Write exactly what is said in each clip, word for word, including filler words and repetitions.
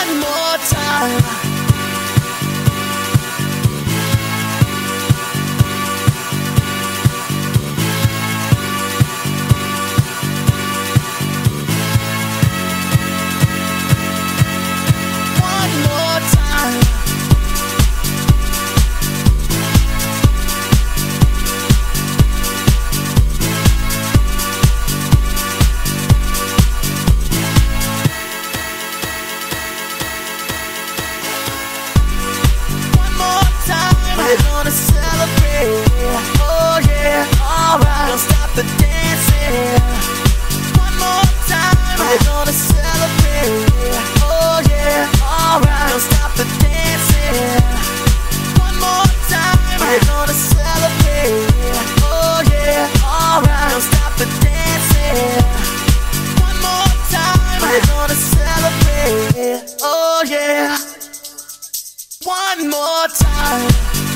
One more time. We're gonna celebrate, oh yeah, alright. Don't stop the dancing. One more time. We're gonna celebrate, oh yeah, alright. Don't stop the dancing. One more time. We're gonna celebrate, oh yeah, alright. Don't stop the dancing. One more time. We're gonna celebrate, oh yeah. One more time.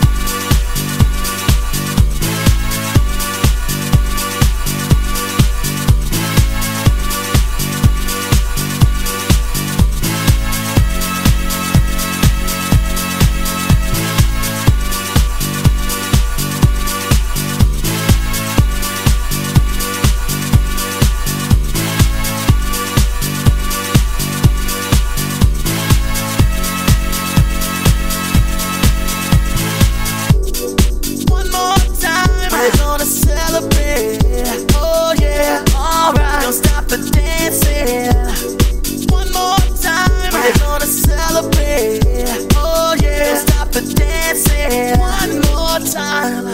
We're gonna celebrate, oh yeah, alright. Don't stop the dancing. One more time. We're gonna celebrate, oh yeah. Don't stop the dancing. One more time.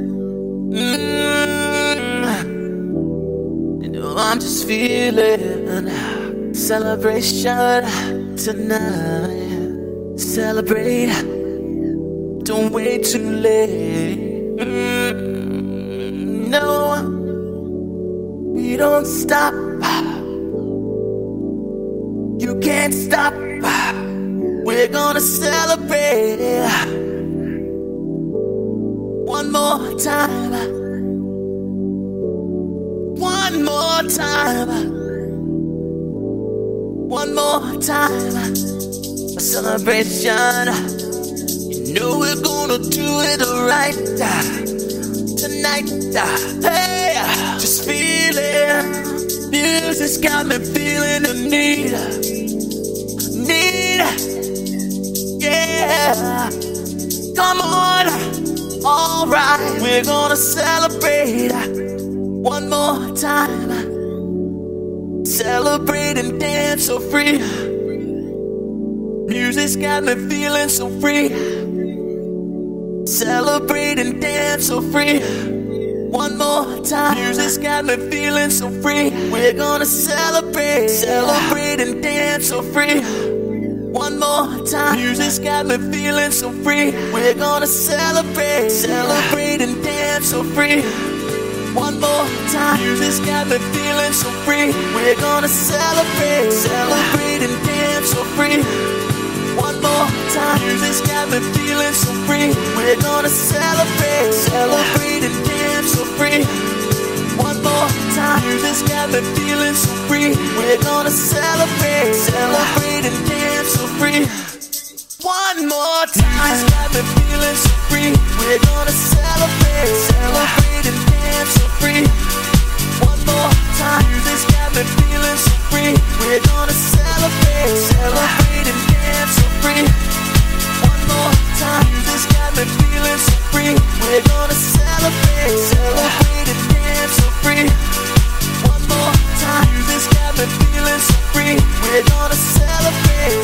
Mm-hmm. You know I'm just feeling celebration tonight. Celebrate, don't wait too late. Mm, no, we don't stop. You can't stop. We're gonna celebrate one more time. One more time. One more time. A celebration. You know we're gonna do it right tonight. Hey, just feeling. Music's got me feeling the need. Need. Yeah. Come on. Alright. We're gonna celebrate one more time. Celebrate and dance so free. Music's got me feeling so free. Celebrate and dance so free. One more time. Music's got me feeling so free. We're gonna celebrate. Celebrate and dance so free. One more time. Music's got me feeling so free. We're gonna celebrate. Celebrate and dance so free. One more time. Music's got me feeling so free. We're gonna celebrate. Celebrate and dance so free. One more time. Music's got me feeling so free. We're gonna celebrate. Celebrate and dance so free. One more time. Music's got me feeling so free. We're gonna celebrate. Celebrate and dance so free. One more time. Music's got me feeling so free. We're gonna celebrate. Celebrate and dance so free. One more time. Music's got me feeling so free. We're gonna celebrate. Celebrate and dance so free. One more time. Music's got me feeling so free. We're gonna celebrate. Celebrate and dance so free. One more time. Music's got me feeling so free. We're gonna celebrate.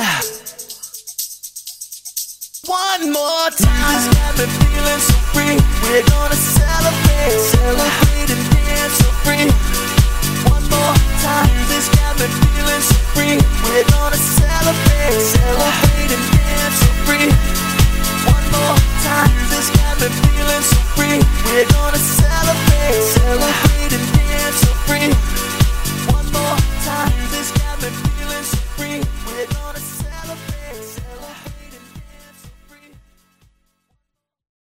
One more time. Music's got me feeling so free. We're gonna celebrate. Celebrate and dance so free. One more time. Music's got me feeling so free. We're gonna celebrate.